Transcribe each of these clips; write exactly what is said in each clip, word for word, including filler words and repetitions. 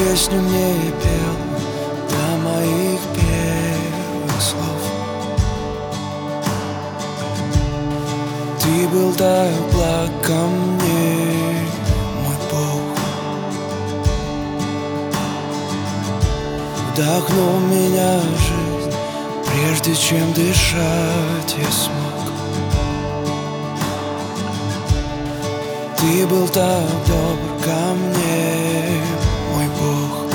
песню мне пел до моих первых слов. Ты был так благ ко мне, мой Бог. Вдохнул в меня жизнь, прежде чем дышать я смог. Ты был так добр ко мне, мой Бог.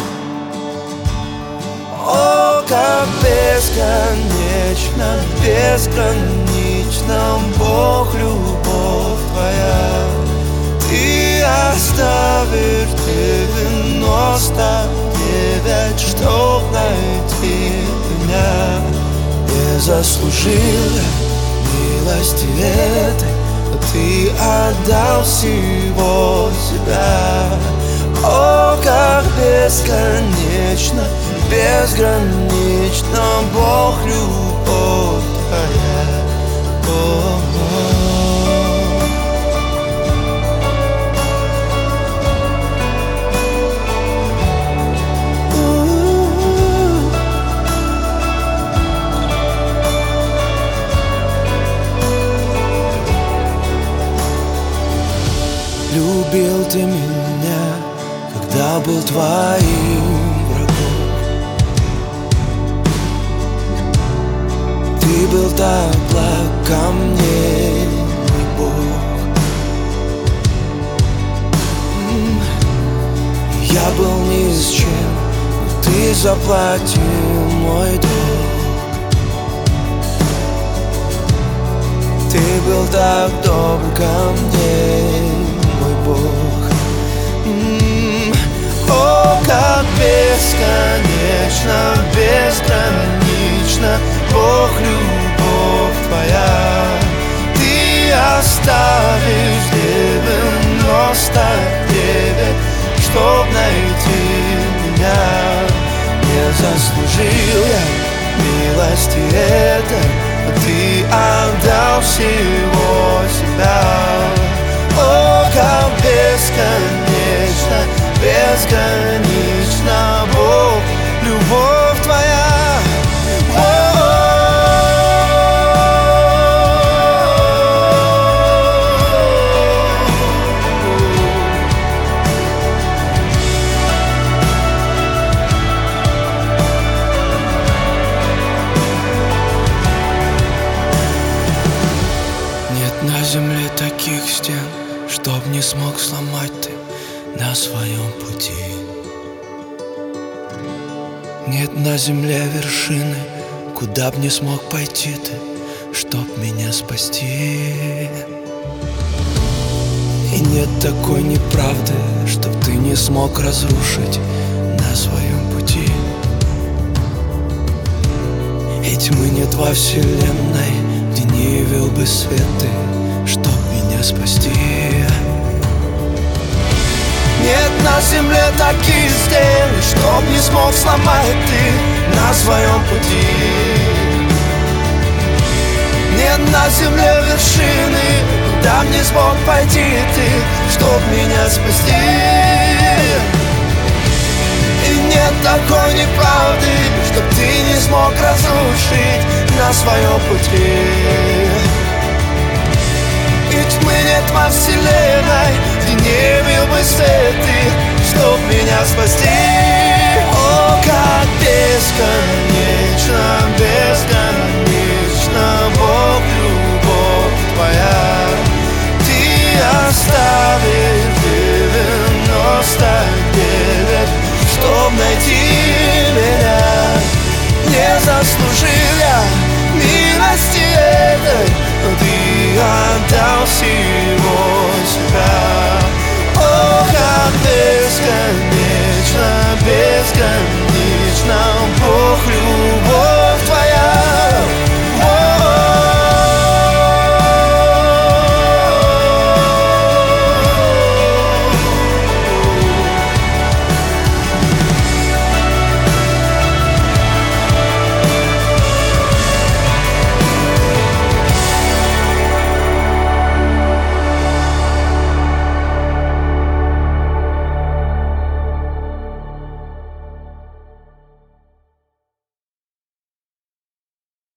О, как бесконечно, безгранична, Бог, любовь Твоя. Ты оставишь девяносто девять, чтоб найти меня. Не заслужил я милости этой, но Ты отдал всего себя. О, как бесконечно, безгранична, Бог, любовь Твоя. О, любил Ты меня, когда был Твоим врагом. Ты был так благ ко мне, мой Бог. Я был ни с чем, но Ты заплатил мой долг. Ты был так добр ко мне, мой Бог. М-м-м. О, как бесконечно, безгранична, Бог, любовь Твоя. Ты оставишь девяносто девять, чтоб найти меня. Не заслужил я милости этой, но Ты отдал всего себя. О, как бесконечно, безгранична, Бог, любовь Твоя. Нет на земле таких стен, чтоб не смог сломать Ты на своем пути. Нет на земле вершины, куда б не смог пойти Ты, чтоб меня спасти. И нет такой неправды, чтоб Ты не смог разрушить на своем пути. И тьмы нет во вселенной, где не явил бы свет Ты, чтоб меня спасти. Нет на земле таких стен, чтоб не смог сломать Ты на своем пути. Нет на земле вершины, куда б не смог пойти Ты, чтоб меня спасти. И нет такой неправды, чтоб Ты не смог разрушить на своем пути. И тьмы нет во вселенной, где не явил бы свет Ты, чтоб меня спасти. О, как бесконечно,